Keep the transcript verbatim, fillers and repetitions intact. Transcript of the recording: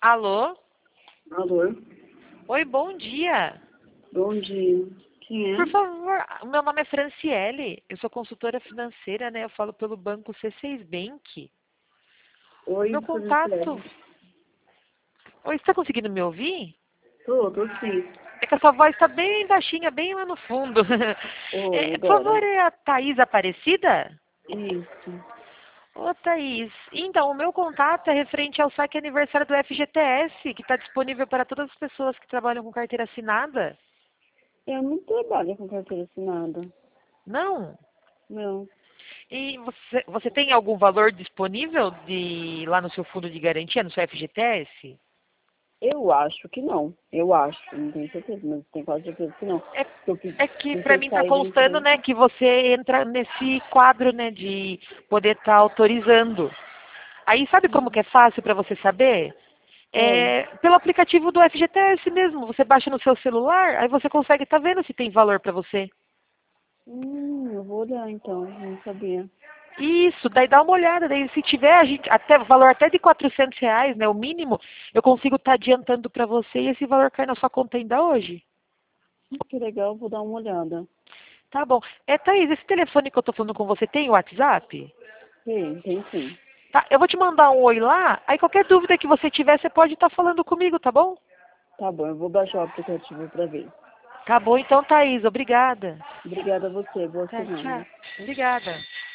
Alô? Alô? Oi, bom dia. Bom dia. Quem é? Por favor, o meu nome é Franciele. Eu sou consultora financeira, né? Eu falo pelo banco C seis Bank. O Oi, meu Franciele. contato... Oi, você está conseguindo me ouvir? Tô, tô sim. É que a sua voz está bem baixinha, bem lá no fundo. Oi, É, por agora. favor, é a Thaís Aparecida? Isso. Ô, Thaís, então, o meu contato é referente ao saque aniversário do F G T S, que está disponível para todas as pessoas que trabalham com carteira assinada. Eu não trabalho com carteira assinada. Não? Não. E você, você tem algum valor disponível de lá no seu fundo de garantia, no seu F G T S? Eu acho que não. Eu acho. Não tenho certeza, mas tenho quase certeza que não. É, Eu pre- é que pra preciso mim tá sair da constando, empresa. né, que você entra nesse quadro, né, de poder estar autorizando. Aí sabe como que é fácil para você saber? Ah, É pelo aplicativo do F G T S mesmo. Você baixa no seu celular, aí você consegue estar vendo se tem valor para você. hum, eu vou olhar então. Não sabia. Isso, daí dá uma olhada, daí se tiver a gente, até valor até de quatrocentos reais, né, o mínimo, eu consigo estar adiantando para você e esse valor cai na sua conta ainda hoje. Hum, Que legal, vou dar uma olhada. Tá bom. É, Thaís, esse telefone que eu tô falando com você tem o WhatsApp? Tem, tem sim. Tá, eu vou te mandar um oi lá, aí qualquer dúvida que você tiver, você pode estar falando comigo, tá bom? Tá bom, eu vou baixar o aplicativo pra ver. Tá bom então, Thaís, obrigada. Obrigada a você. Boa Tá, tchau. semana. Obrigada.